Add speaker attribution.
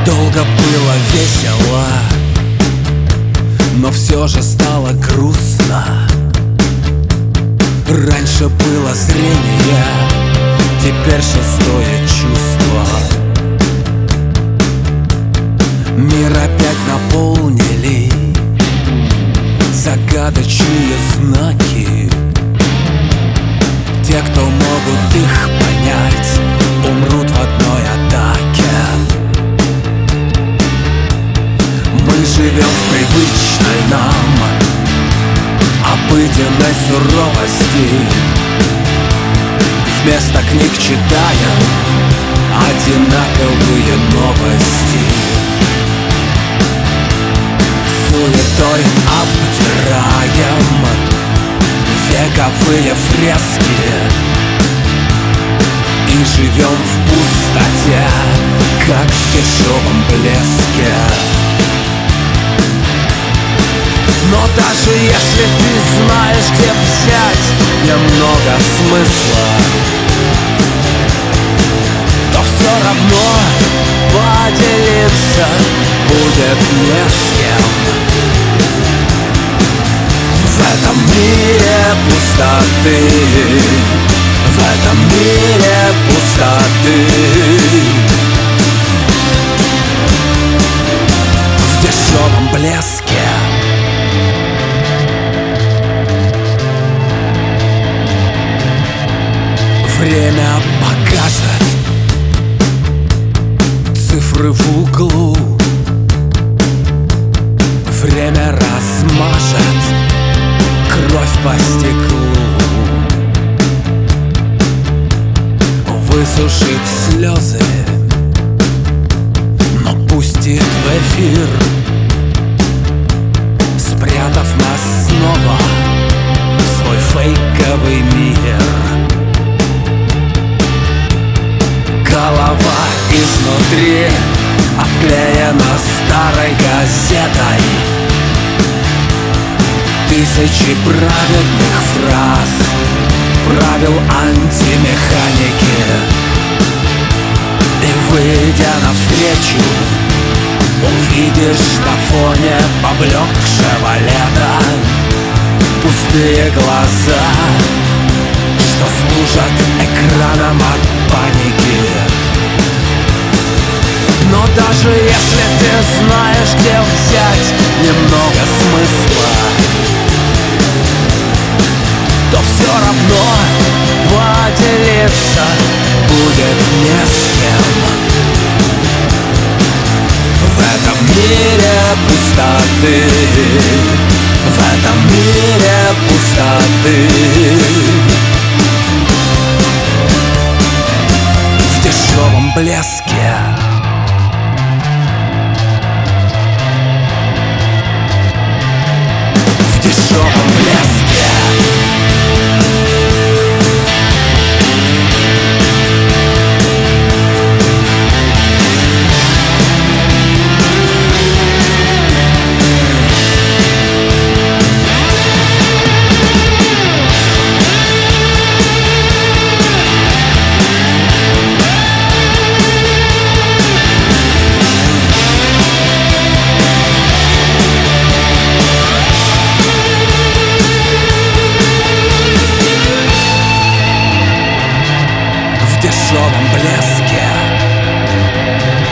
Speaker 1: Долго было весело, но все же стало грустно. Раньше было зрение, теперь шестое чувство. Мир опять наполнили загадочные знаки. Те, кто могут их понять, умрут в одной атаке. Мы живем в привычной нам обыденной суровости. Вместо книг читаем одинаковые новости. Суетой обтираем вековые фрески и живем в пустоте, как в дешевом блеске. Но даже если ты знаешь, где взять немного смысла, то все равно поделиться будет не с кем. В этом мире пустоты, в этом мире пустоты, в дешевом блеске. Время покажет цифры в углу. Время размажет кровь по стеклу, высушит слезы, но пустит в эфир, спрятав нас снова в свой фейковый мир. Голова изнутри обклеена старой газетой. Тысячи праведных фраз, правил антимеханики. И выйдя навстречу, увидишь на фоне поблекшего лета пустые глаза, что служат экраном от паники. Но даже если ты знаешь, где взять немного смысла, то все равно поделиться будет не с кем. В этом мире пустоты, в этом мире пустоты, в дешевом блеске. В дешевом блеске. В дешевом блеске.